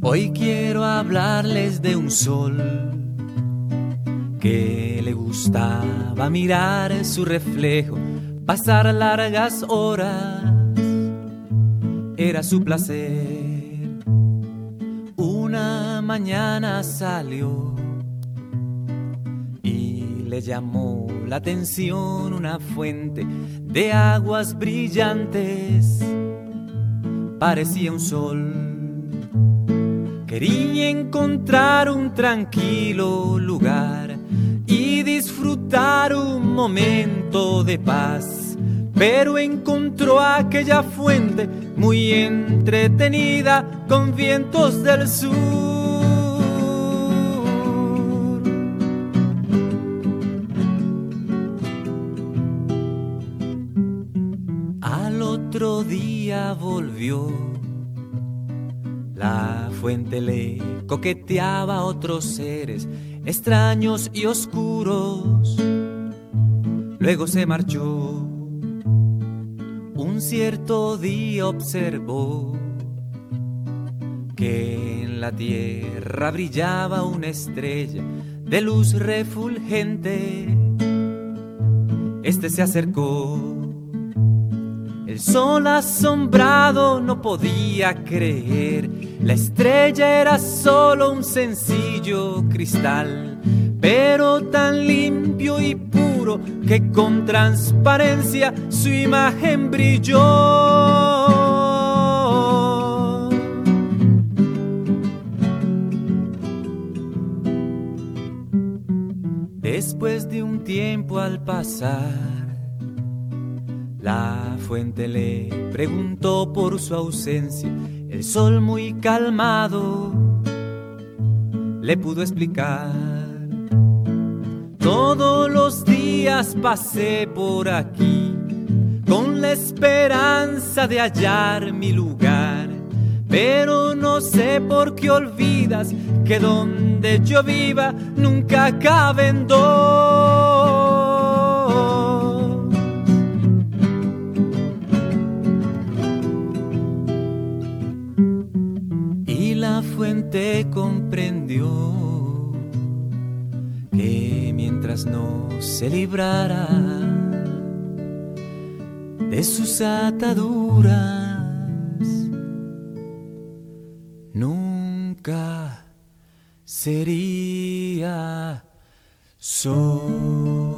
Hoy quiero hablarles de un sol que le gustaba mirar su reflejo, pasar largas horas, era su placer. Una mañana salió y le llamó la atención una fuente de aguas brillantes, parecía un sol. Quería encontrar un tranquilo lugar y disfrutar un momento de paz, pero encontró aquella fuente muy entretenida con vientos del sur. Al otro día volvió. La fuente le coqueteaba a otros seres extraños y oscuros. Luego se marchó. Un cierto día observó que en la tierra brillaba una estrella de luz refulgente. Este se acercó. El sol asombrado no podía creer. La estrella era solo un sencillo cristal, pero tan limpio y puro que con transparencia su imagen brilló. Después de un tiempo al pasar, la fuente le preguntó por su ausencia. El sol, muy calmado, le pudo explicar: todos los días pasé por aquí con la esperanza de hallar mi lugar, pero no sé por qué olvidas que donde yo viva nunca caben dos. La fuente comprendió que mientras no se librara de sus ataduras, nunca sería sol.